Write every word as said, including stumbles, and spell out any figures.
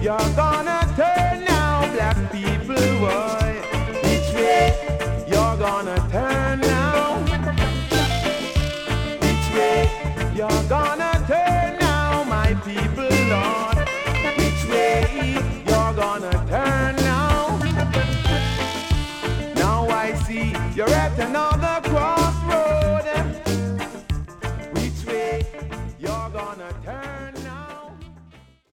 you're gonna turn now, black people, boy? Which way you're gonna turn now? Which way you're gonna turn now, my people, Lord? Which way you're gonna turn?